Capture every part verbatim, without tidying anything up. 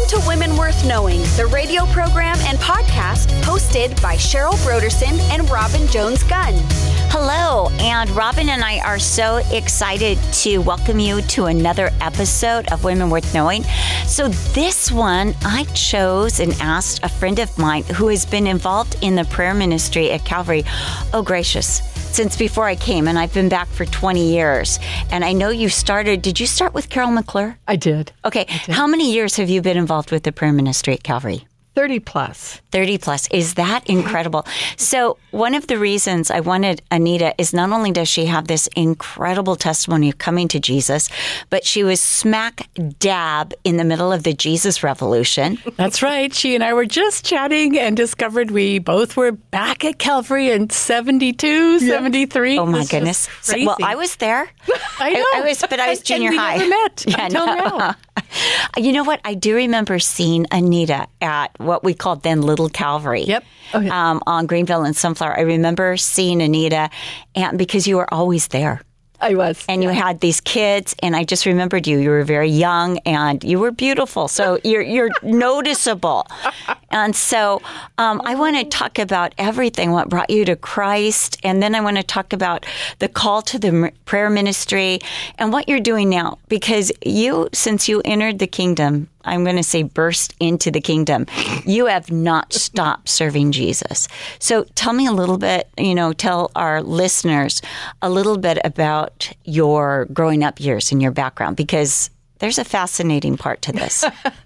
to Women Worth Knowing, the radio program and podcast hosted by Cheryl Broderson and Robin Jones-Gunn. Hello, and Robin and I are so excited to welcome you to another episode of Women Worth Knowing. So this one, I chose and asked a friend of mine who has been involved in the prayer ministry at Calvary, oh gracious, since before I came, and I've been back for twenty years. And I know you started, did you start with Carol McClure? I did. Okay, I did. How many years have you been involved with the prayer ministry at Calvary? thirty plus. thirty plus. Is that incredible? So one of the reasons I wanted Anita is not only does she have this incredible testimony of coming to Jesus, but she was smack dab in the middle of the Jesus Revolution. That's right. She and I were just chatting and discovered we both were back at Calvary in seventy-two, yep. seventy-three. Oh my goodness. So, well, I was there. I know. I, I was, but I was junior and we high. Never met yeah, until no. now. You know what? I do remember seeing Anita at what we called then Little Calvary. Yep. Oh, yeah. um, on Greenville and Sunflower. I remember seeing Anita, and because you were always there. I was. And you had these kids, and I just remembered you. You were very young, and you were beautiful. So you're you're noticeable. And so um, I want to talk about everything, what brought you to Christ, and then I want to talk about the call to the prayer ministry and what you're doing now. Because you, since you entered the kingdom, I'm going to say burst into the kingdom, you have not stopped serving Jesus. So tell me a little bit, you know, tell our listeners a little bit about your growing up years and your background, because there's a fascinating part to this.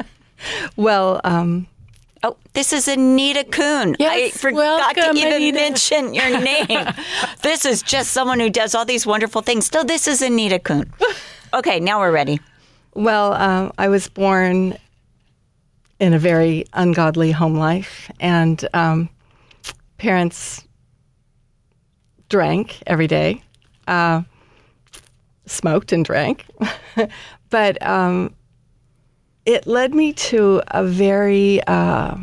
well, um, oh, this is Anita Kuhn. Yes, I forgot welcome, to even Anita. mention your name. This is just someone who does all these wonderful things. No, this is Anita Kuhn. Okay, now we're ready. Well, um, I was born in a very ungodly home life, and um, parents drank every day, uh, smoked and drank. But um, it led me to a very uh,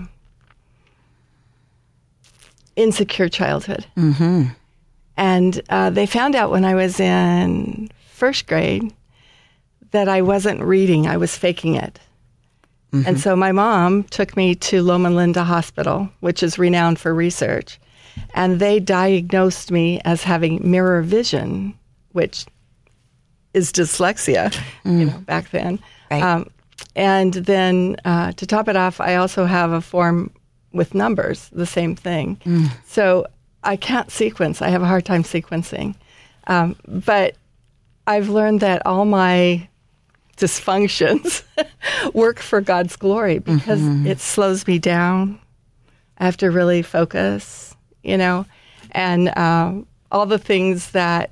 insecure childhood. Mm-hmm. And uh, they found out when I was in first grade that I wasn't reading, I was faking it. Mm-hmm. And so my mom took me to Loma Linda Hospital, which is renowned for research, and they diagnosed me as having mirror vision, which is dyslexia, mm. you know, back then. Right. Um, and then uh, to top it off, I also have a form with numbers, the same thing. Mm. So I can't sequence. I have a hard time sequencing. Um, but I've learned that all my dysfunctions work for God's glory because mm-hmm. it slows me down. I have to really focus, you know, and um, all the things that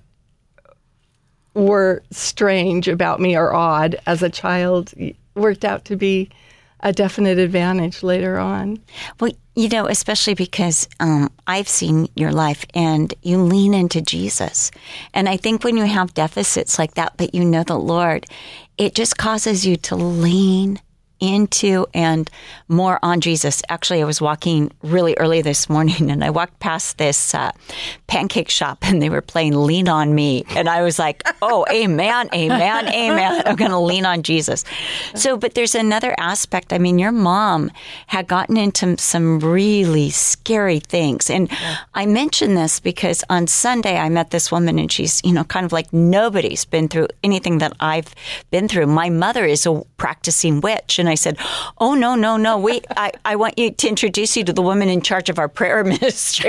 were strange about me or odd as a child worked out to be a definite advantage later on. Well, you know, especially because um, I've seen your life and you lean into Jesus. And I think when you have deficits like that, but you know the Lord, it just causes you to lean into and more on Jesus. Actually, I was walking really early this morning and I walked past this uh, pancake shop and they were playing Lean on Me. And I was like, oh, amen, amen, amen. I'm going to lean on Jesus. So, but there's another aspect. I mean, your mom had gotten into some really scary things. And yeah. I mention this because on Sunday I met this woman and she's, you know, kind of like nobody's been through anything that I've been through. My mother is a practicing witch. And I said, oh, no, no, no. We, I, I want you to introduce you to the woman in charge of our prayer ministry.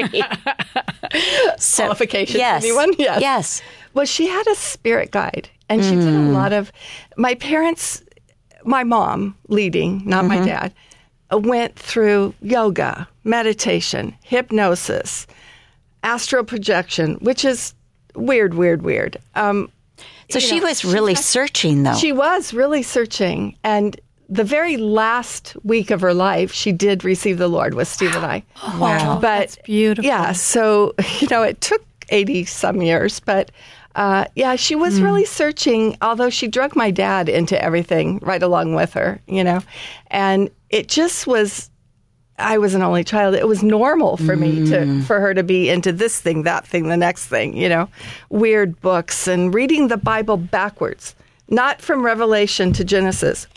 So, qualifications, yes, anyone? Yes. Yes. Well, she had a spirit guide, and she mm. did a lot of, my parents, my mom leading, not mm-hmm. my dad, went through yoga, meditation, hypnosis, astral projection, which is weird, weird, weird. Um, so she know, was really she, searching, though. She was really searching, and the very last week of her life, she did receive the Lord with Steve and I. Oh, wow. But, that's beautiful. Yeah, so, you know, it took eighty-some years, but, uh, yeah, she was mm. really searching, although she drug my dad into everything right along with her, you know. And it just was, I was an only child. It was normal for mm. me to, for her to be into this thing, that thing, the next thing, you know. Weird books and reading the Bible backwards, not from Revelation to Genesis.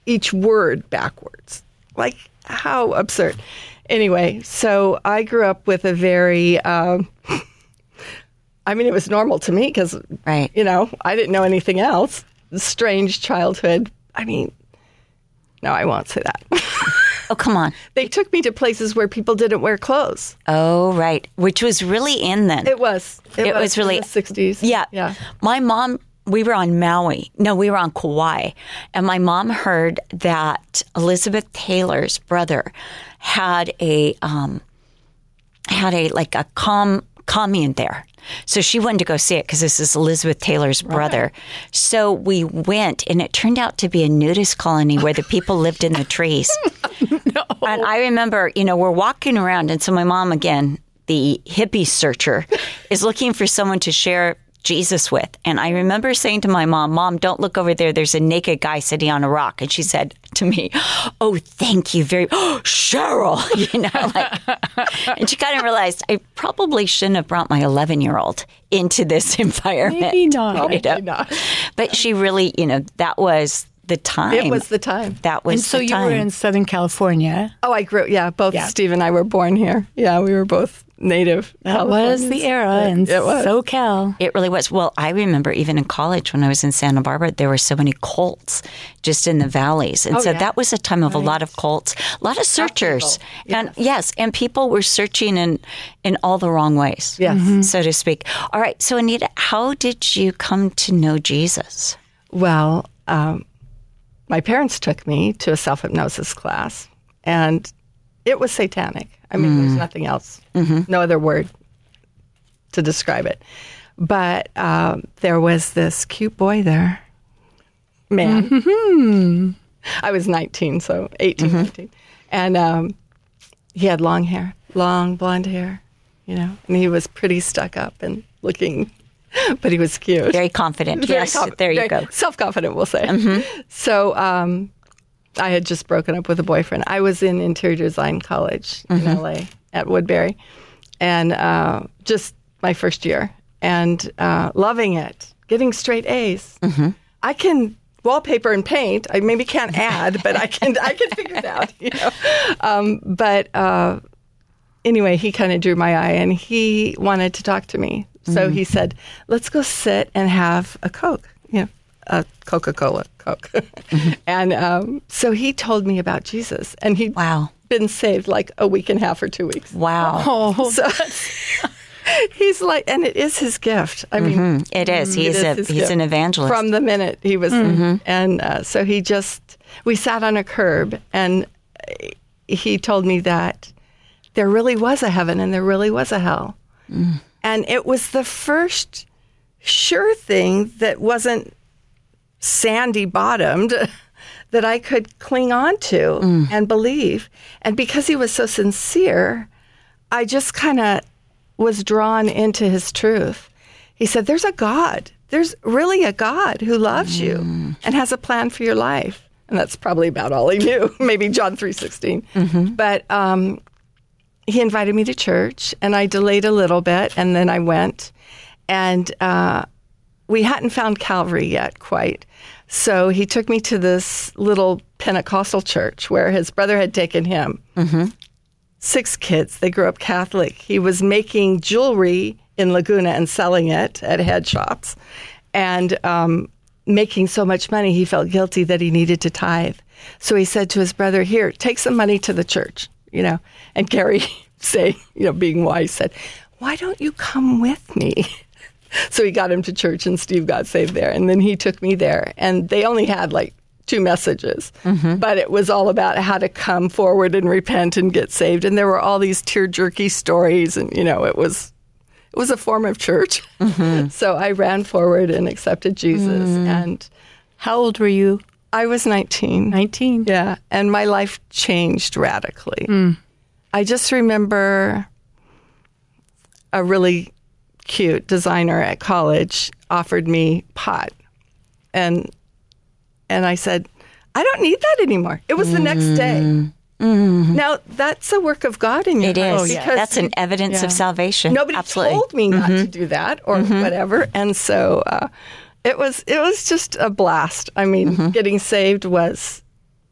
each word backwards. Like, how absurd. Anyway, so I grew up with a very, um, I mean, it was normal to me because, right. you know, I didn't know anything else. Strange childhood. I mean, no, I won't say that. Oh, come on. They took me to places where people didn't wear clothes. Oh, right. Which was really in then. It was. It, It was, was really- in the sixties. Yeah. Yeah. My mom, we were on Maui. No, we were on Kauai. And my mom heard that Elizabeth Taylor's brother had a, um, had a, like a com, commune there. So she wanted to go see it because this is Elizabeth Taylor's brother. So we went, and it turned out to be a nudist colony where the people lived in the trees. No. And I remember, you know, we're walking around, and so my mom, again, the hippie searcher, is looking for someone to share Jesus with. And I remember saying to my mom, Mom, don't look over there. There's a naked guy sitting on a rock. And she said to me, oh, thank you very oh, Cheryl, you know, like, and she kind of realized I probably shouldn't have brought my eleven-year-old into this environment. Maybe not. Probably You know? not. But she really, you know, that was the time. It was the time. That was And so the you time. were in Southern California. Oh, I grew, yeah, both Yeah. Steve and I were born here. Yeah, we were both native That was Californians. the era in It was. SoCal. It really was. Well, I remember even in college when I was in Santa Barbara, there were so many cults just in the valleys. And Oh, so yeah. that was a time of a lot of cults, a lot of searchers. people. And yes, and people were searching in, in all the wrong ways, Yes. so to speak. All right. So, Anita, how did you come to know Jesus? Well, um, my parents took me to a self-hypnosis class, and it was satanic. I mean, there's nothing else, no other word to describe it. But um, there was this cute boy there, man. I was nineteen, so eighteen, nineteen. And um, he had long hair, long blonde hair, you know, and he was pretty stuck up and looking, but he was cute. Very confident. Very yes. conf- there you very go. Self-confident, we'll say. So um, I had just broken up with a boyfriend. I was in interior design college in L A at Woodbury, and uh, just my first year, and uh, loving it, getting straight A's. I can wallpaper and paint. I maybe can't add, but I can I can figure it out. You know? um, but uh, anyway, he kind of drew my eye, and he wanted to talk to me. So he said, "Let's go sit and have a Coke, you know, a Coca-Cola Coke." And um, so he told me about Jesus, and he'd Wow. been saved like a week and a half or two weeks. Wow. Oh, So he's like, and it is his gift. I mean, It is. it He's is a his he's gift. an evangelist. From the minute he was, and uh, so he just, we sat on a curb, and he told me that there really was a heaven and there really was a hell. And it was the first sure thing that wasn't sandy bottomed that I could cling on to and believe. And because he was so sincere, I just kind of was drawn into his truth. He said, there's a God. There's really a God who loves you and has a plan for your life. And that's probably about all he knew, maybe John three sixteen. But um, he invited me to church, and I delayed a little bit, and then I went. And uh, we hadn't found Calvary yet quite. So he took me to this little Pentecostal church where his brother had taken him. Six kids. They grew up Catholic. He was making jewelry in Laguna and selling it at head shops, and um, making so much money, he felt guilty that he needed to tithe. So he said to his brother, "Here, take some money to the church," you know. And Gary, saying, you know, being wise, said, "Why don't you come with me?" So he got him to church, and Steve got saved there. And then he took me there, and they only had like two messages, but it was all about how to come forward and repent and get saved. And there were all these tear-jerky stories, and, you know, it was it was a form of church. So I ran forward and accepted Jesus. And how old were you? I was nineteen. nineteen. Yeah, and my life changed radically. I just remember a really cute designer at college offered me pot, and and I said, "I don't need that anymore." It was the next day. Now that's a work of God in your It life, is. because That's an evidence of yeah. salvation. nobody Absolutely. told me not to do that or whatever, and so uh, it was it was just a blast. I mean, getting saved was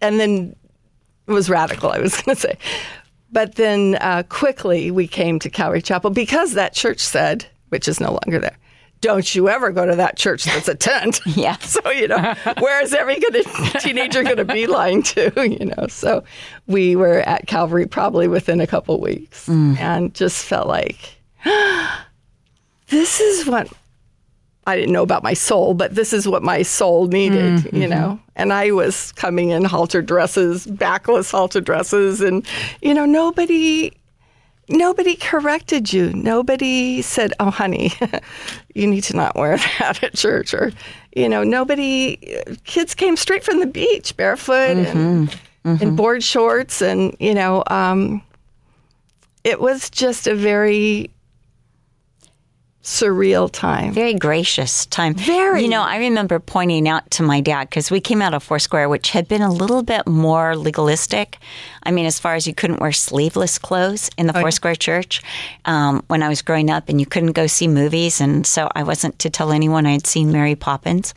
and then it was radical, I was going to say. But then uh, quickly we came to Calvary Chapel because that church said, which is no longer there, don't you ever go to that church that's a tent. Yeah. So, you know, where is every gonna, teenager going to beeline to, you know? So we were at Calvary probably within a couple weeks mm. and just felt like, this is what, I didn't know about my soul, but this is what my soul needed, mm-hmm. you know? And I was coming in halter dresses, backless halter dresses, and, you know, nobody... Nobody corrected you. Nobody said, oh, honey, you need to not wear that at church. Or, you know, nobody, kids came straight from the beach barefoot mm-hmm. and mm-hmm. in board shorts. And, you know, um, it was just a very surreal time. Very gracious time. Very. You know, I remember pointing out to my dad, because we came out of Foursquare, which had been a little bit more legalistic. I mean, as far as you couldn't wear sleeveless clothes in the okay. Foursquare church um, when I was growing up, and you couldn't go see movies. And so I wasn't to tell anyone I'd seen Mary Poppins.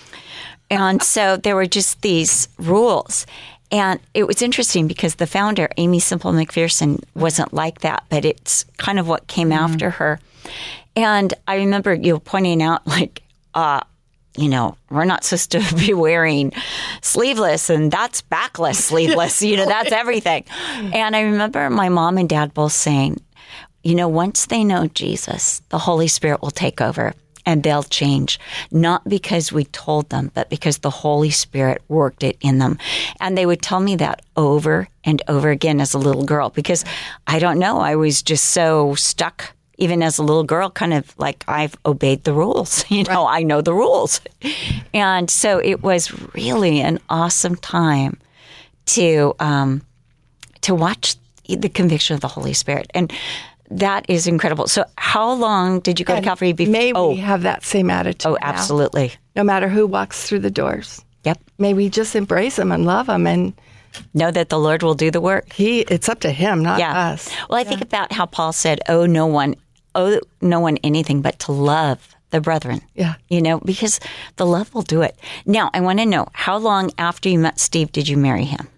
And so there were just these rules. And it was interesting because the founder, Amy Semple McPherson, wasn't like that, but it's kind of what came mm. after her. And I remember you pointing out, like, uh, you know, we're not supposed to be wearing sleeveless, and that's backless sleeveless. You know, that's everything. And I remember my mom and dad both saying, you know, once they know Jesus, the Holy Spirit will take over and they'll change, not because we told them, but because the Holy Spirit worked it in them. And they would tell me that over and over again as a little girl, because I don't know, I was just so stuck. Even as a little girl, kind of like I've obeyed the rules. You know, right. I know the rules. And so it was really an awesome time to um, to watch the conviction of the Holy Spirit. And that is incredible. So how long did you go and to Calvary before? May we oh. have that same attitude Oh, absolutely. Now, no matter who walks through the doors. Yep. May we just embrace them and love them and know that the Lord will do the work. He, it's up to him, not yeah. us. Well, I yeah. think about how Paul said, oh, no one owe no one anything but to love the brethren. Yeah. You know, because the love will do it. Now, I want to know, how long after you met Steve did you marry him?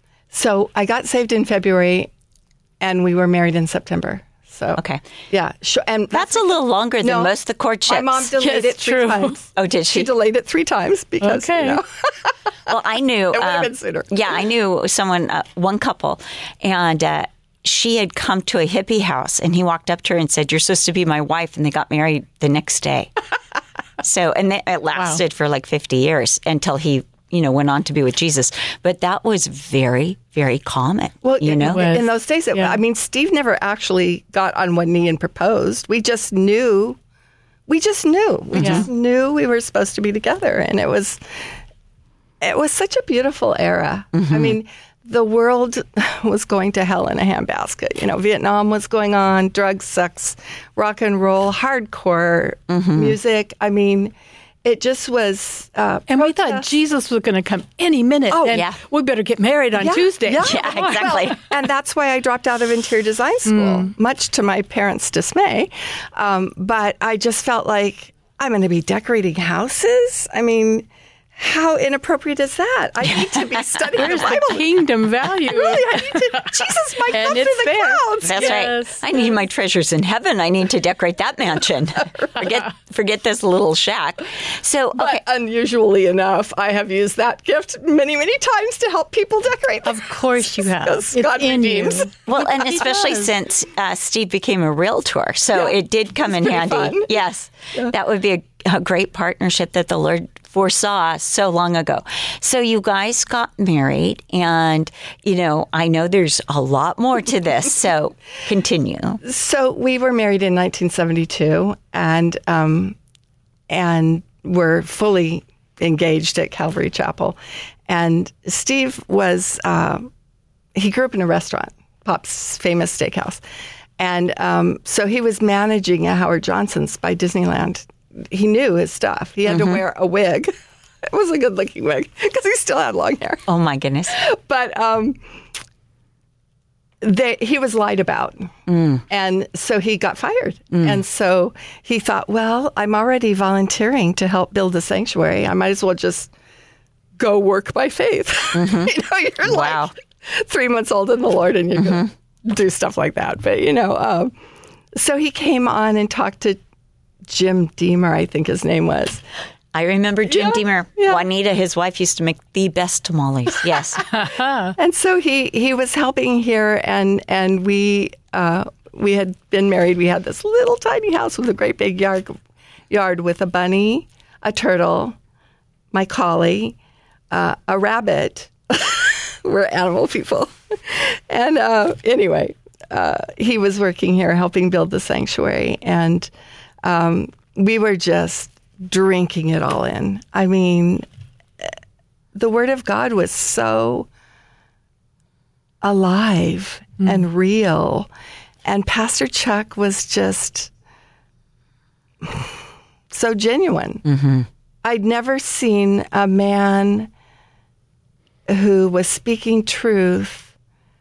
So I got saved in February, and we were married in September. So okay. Yeah. Sure. And that's, that's a little longer than no, most of the courtships. My mom delayed yes, it three true. times. Oh, did she? She delayed it three times because, okay. you know. Well, I knew. It would have um, been sooner. Yeah, I knew someone, uh, one couple, and uh, she had come to a hippie house, and he walked up to her and said, "You're supposed to be my wife," and they got married the next day. So, and they, it lasted wow. for like fifty years until he, you know, went on to be with Jesus. But that was very, very common. Well, you know, in those days, it, yeah. I mean, Steve never actually got on one knee and proposed. We just knew. We just knew. We yeah. just knew we were supposed to be together, and it was. It was such a beautiful era. Mm-hmm. I mean, the world was going to hell in a handbasket. You know, Vietnam was going on, drugs, sex, rock and roll, hardcore mm-hmm. music. I mean, it just was. Uh, and we thought Jesus was going to come any minute. Oh, and yeah. we better get married on yeah, Tuesday. Yeah, yeah exactly. Well, and that's why I dropped out of interior design school, mm. much to my parents' dismay. Um, but I just felt like I'm going to be decorating houses. I mean, how inappropriate is that? I need to be studying Where's the Bible. The kingdom value? Really, I need to. Jesus might and come through the fair. clouds. That's yes. right. I need my treasures in heaven. I need to decorate that mansion. forget, forget this little shack. So, but okay. unusually enough, I have used that gift many, many times to help people decorate. Of course, you have. Because God redeems. Well, and especially since uh, Steve became a realtor, so yeah. it did come in handy. Fun. Yes, yeah. that would be a, a great partnership that the Lord foresaw so long ago. So you guys got married, and, you know, I know there's a lot more to this, so continue. So we were married in nineteen seventy-two, and um, and were fully engaged at Calvary Chapel. And Steve was, uh, he grew up in a restaurant, Pop's famous steakhouse. And um, so he was managing a Howard Johnson's by Disneyland. He knew his stuff. He had mm-hmm. to wear a wig. It was a good-looking wig because he still had long hair. Oh, my goodness. But um, they, he was lied about. Mm. And so he got fired. Mm. And so he thought, well, I'm already volunteering to help build a sanctuary. I might as well just go work by faith. Mm-hmm. you know, you're wow. like three months old in the Lord, and you're mm-hmm. going to do stuff like that. But, you know, um, so he came on and talked to Jim Deemer, I think his name was. I remember Jim yeah, Deemer. Yeah. Juanita, his wife, used to make the best tamales. Yes. And so he, he was helping here, and and we uh, we had been married. We had this little tiny house with a great big yard yard with a bunny, a turtle, my collie, uh, a rabbit. We're animal people. And uh, anyway, uh, he was working here helping build the sanctuary, and um, we were just drinking it all in. I mean, the Word of God was so alive mm. and real. And Pastor Chuck was just so genuine. Mm-hmm. I'd never seen a man who was speaking truth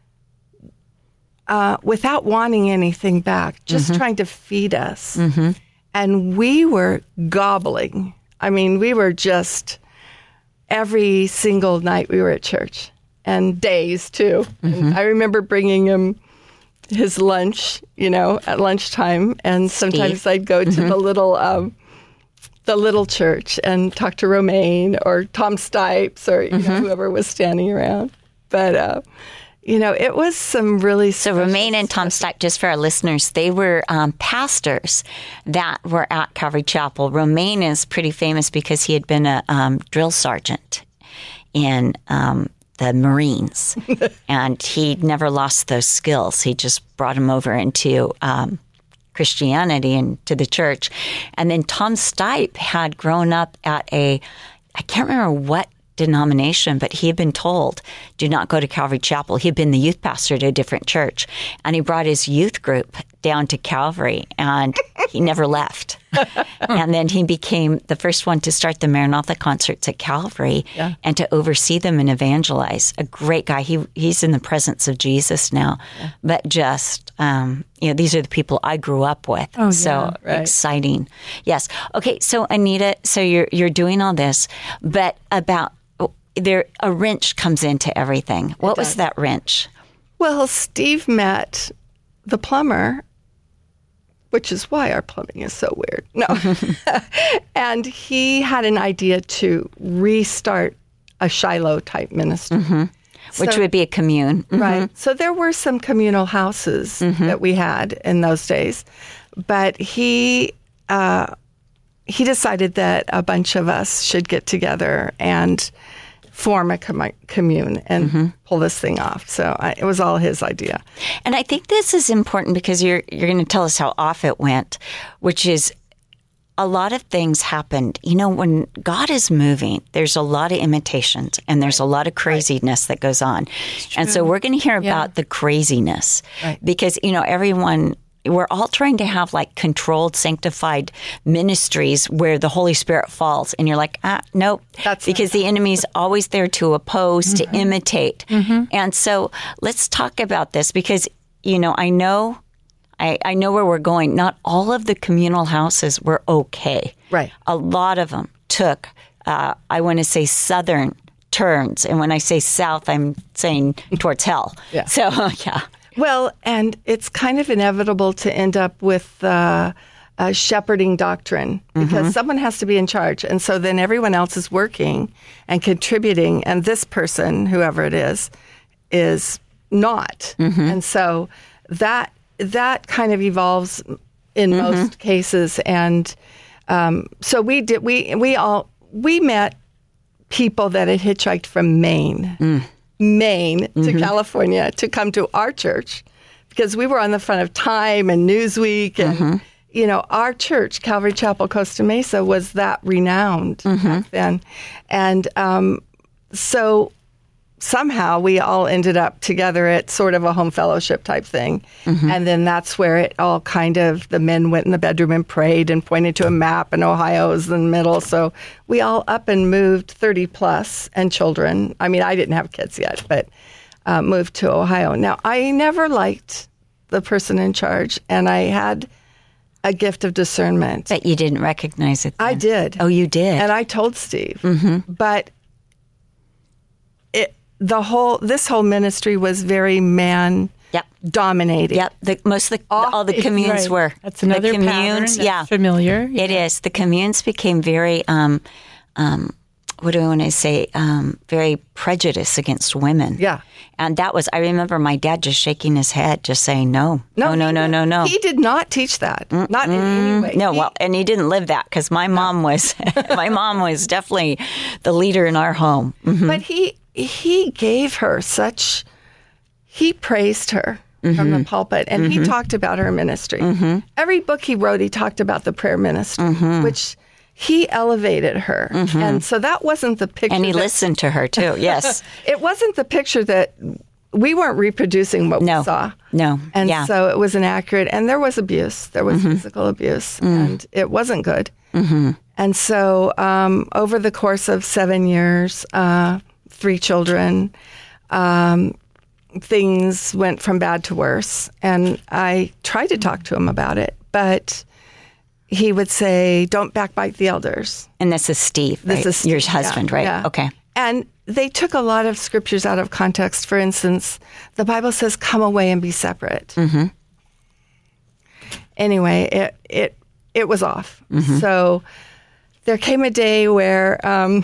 uh, without wanting anything back, just mm-hmm. trying to feed us. Mm-hmm. And we were gobbling. I mean, we were just, every single night we were at church, and days too. Mm-hmm. And I remember bringing him his lunch, you know, at lunchtime, and sometimes Steve. I'd go to mm-hmm. the little um, the little church and talk to Romaine or Tom Stipes or you mm-hmm. know, whoever was standing around. But uh, you know, it was some really so Romaine and Tom Stipe, just for our listeners, they were um, pastors that were at Calvary Chapel. Romaine is pretty famous because he had been a um, drill sergeant in um, the Marines, and he never lost those skills. He just brought them over into um, Christianity and to the church. And then Tom Stipe had grown up at a, I can't remember what denomination, but he had been told, do not go to Calvary Chapel. He had been the youth pastor at a different church, and he brought his youth group down to Calvary, and he never left. And then he became the first one to start the Maranatha concerts at Calvary yeah. and to oversee them and evangelize. A great guy. He He's in the presence of Jesus now. Yeah. But just, um, you know, these are the people I grew up with. Oh, so yeah, right. Exciting. Yes. Okay, so Anita, so you're you're doing all this, but about there a wrench comes into everything. What was that wrench? Well, Steve met the plumber, which is why our plumbing is so weird. No. And he had an idea to restart a Shiloh-type ministry. Mm-hmm. Which so, would be a commune. Mm-hmm. Right. So there were some communal houses mm-hmm. that we had in those days. But he uh, he decided that a bunch of us should get together and form a com- commune and mm-hmm. pull this thing off. So I, it was all his idea. And I think this is important because you're you're going to tell us how off it went, which is a lot of things happened. You know, when God is moving, there's a lot of imitations and there's a lot of craziness right. that goes on. And so we're going to hear yeah. about the craziness right. because, you know, everyone... We're all trying to have like controlled, sanctified ministries where the Holy Spirit falls. And you're like, ah, nope. That's because the enemy's always there to oppose, mm-hmm. to imitate. Mm-hmm. And so let's talk about this because, you know, I know, I, I know where we're going. Not all of the communal houses were okay. Right. A lot of them took, uh, I want to say, southern turns. And when I say south, I'm saying towards hell. Yeah. So, yeah. Well, and it's kind of inevitable to end up with uh, a shepherding doctrine because mm-hmm. someone has to be in charge. And so then everyone else is working and contributing, and this person, whoever it is, is not. Mm-hmm. And so that that kind of evolves in mm-hmm. most cases. And um, so we did. We we all we met people that had hitchhiked from Maine. Mm. Maine to mm-hmm. California to come to our church because we were on the front of Time and Newsweek. And, mm-hmm. you know, our church, Calvary Chapel, Costa Mesa, was that renowned mm-hmm. back then. And um, so somehow we all ended up together at sort of a home fellowship type thing. Mm-hmm. And then that's where it all kind of, the men went in the bedroom and prayed and pointed to a map, and Ohio was in the middle. So we all up and moved thirty plus and children. I mean, I didn't have kids yet, but uh, moved to Ohio. Now, I never liked the person in charge, and I had a gift of discernment. But you didn't recognize it then. I did. Oh, you did? And I told Steve. Mm-hmm. But the whole this whole ministry was very man Yep. dominated. Yep. The, most of the, all the communes Right. were. That's another the communes, pattern. yeah. That's familiar. It is. The communes became very, um, um, what do I want to say, um, very prejudiced against women. Yeah. And that was, I remember my dad just shaking his head, just saying, no, no, no, he no, did- no, no. He did not teach that. Not in any way. No, He- well, and he didn't live that because my mom was, my mom was definitely the leader in our home. Mhm. But he he gave her such, he praised her from the pulpit, and he talked about her ministry. Every book he wrote, he talked about the prayer ministry, which he elevated her. And so that wasn't the picture. And he that- listened to her too. Yes. It wasn't the picture that we weren't reproducing what No. we saw. No. And Yeah. so it was inaccurate. And there was abuse. There was physical abuse. And it wasn't good. And so um, over the course of seven years, uh, three children, um, things went from bad to worse. And I tried to talk to him about it, but he would say, don't backbite the elders. And this is Steve, This right? is your Steve, husband, yeah, right? yeah. Okay. And they took a lot of scriptures out of context. For instance, the Bible says, come away and be separate. Mm-hmm. Anyway, it, it, it was off. Mm-hmm. So there came a day where um,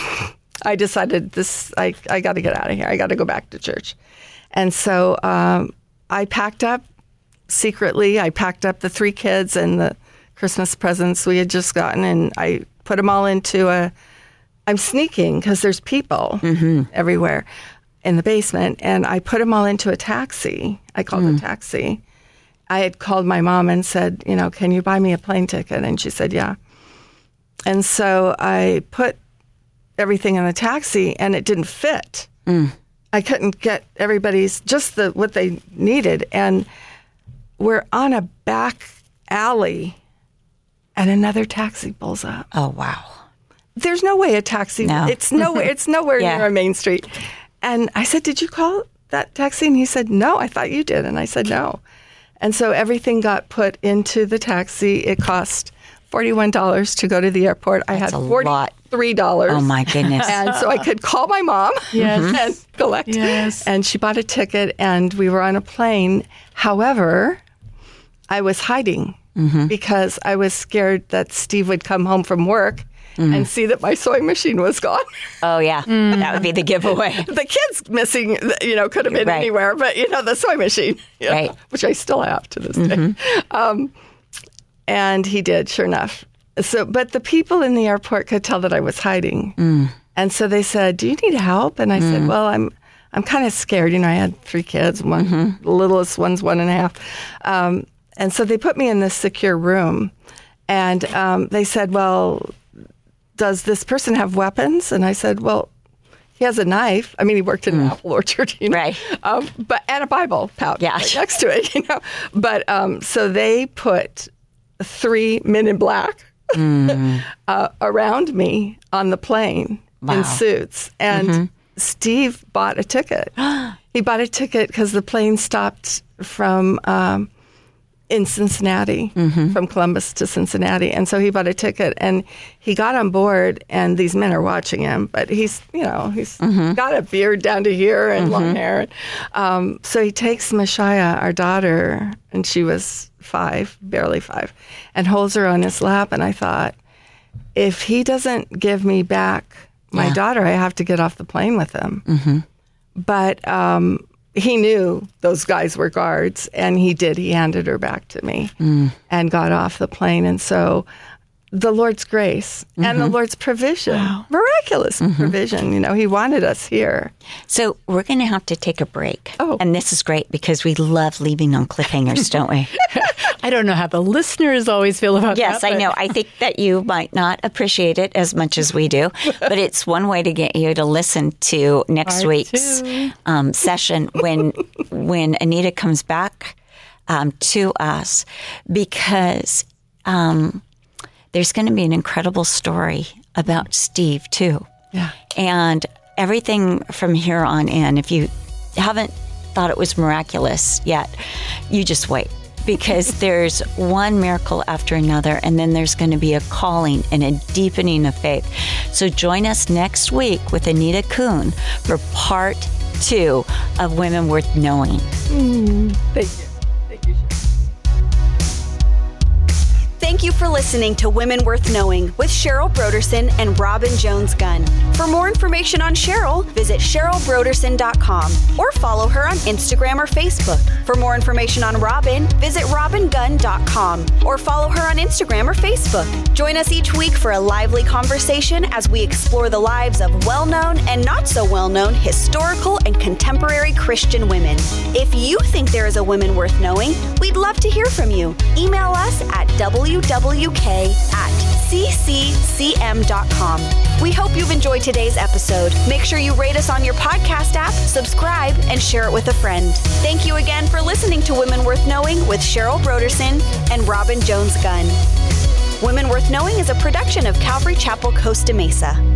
I decided this, I, I got to get out of here. I got to go back to church. And so um, I packed up secretly. I packed up the three kids and the Christmas presents we had just gotten, and I put them all into a, I'm sneaking because there's people everywhere in the basement, and I put them all into a taxi. I called a taxi. I had called my mom and said, you know, can you buy me a plane ticket? And she said, yeah. And so I put everything in the taxi, and it didn't fit. I couldn't get everybody's, just the what they needed. And we're on a back alley, and another taxi pulls up. Oh, wow. There's no way a taxi, No. it's nowhere, it's nowhere Yeah. near a main street. And I said, did you call that taxi? And he said, no, I thought you did. And I said, no. And so everything got put into the taxi. It cost forty-one dollars to go to the airport. I That's had a lot. forty-three dollars. Oh, my goodness. And so I could call my mom Yes. and collect. Yes. And she bought a ticket, and we were on a plane. However, I was hiding because I was scared that Steve would come home from work and see that my sewing machine was gone. Oh, yeah. That would be the giveaway. The kids missing, you know, could have been Right. anywhere, but, you know, the sewing machine, you know, Right. which I still have to this day. Um, and he did, sure enough. So, but the people in the airport could tell that I was hiding. And so they said, do you need help? And I said, well, I'm I'm kind of scared. You know, I had three kids. One, the littlest one's one and a half. Um, and so they put me in this secure room. And um, they said, well, does this person have weapons? And I said, well, he has a knife. I mean, he worked in an apple orchard, you know. Right. Um, but and a Bible pouch Yeah. right next to it, you know. But um, so they put three men in black uh, around me on the plane Wow. in suits, and Steve bought a ticket. He bought a ticket because the plane stopped from um, in Cincinnati, from Columbus to Cincinnati, and so he bought a ticket, and he got on board, and these men are watching him, but he's, you know, he's got a beard down to here and long hair. Um, so he takes Messiah, our daughter, and she was five, barely five, and holds her on his lap, and I thought, if he doesn't give me back my Yeah. daughter, I have to get off the plane with him. Mm-hmm. But um, he knew those guys were guards, and he did. He handed her back to me mm. and got off the plane. And so the Lord's grace mm-hmm. and the Lord's provision, wow. miraculous mm-hmm. provision, you know, he wanted us here. So we're going to have to take a break. Oh. And this is great because we love leaving on cliffhangers, don't we? I don't know how the listeners always feel about yes, that. Yes, I know. I think that you might not appreciate it as much as we do, but it's one way to get you to listen to next Part week's um, session when when Anita comes back um, to us, because um, there's going to be an incredible story about Steve too. Yeah. And everything from here on in, if you haven't thought it was miraculous yet, you just wait. because there's one miracle after another, and then there's going to be a calling and a deepening of faith. So join us next week with Anita Kuhn for part two of Women Worth Knowing. Mm, thank you. Thank you, Cheryl. Thank you for listening to Women Worth Knowing with Cheryl Brodersen and Robin Jones Gunn. For more information on Cheryl, visit cheryl brodersen dot com or follow her on Instagram or Facebook. For more information on Robin, visit robin gunn dot com or follow her on Instagram or Facebook. Join us each week for a lively conversation as we explore the lives of well-known and not so well-known historical and contemporary Christian women. If you think there is a woman worth knowing, we'd love to hear from you. Email us at w w k at c c c m dot com. We hope you've enjoyed today's episode. Make sure you rate us on your podcast app, subscribe, and share it with a friend. Thank you again for listening to Women Worth Knowing with Cheryl Brodersen and Robin Jones Gunn. Women Worth Knowing is a production of Calvary Chapel, Costa Mesa.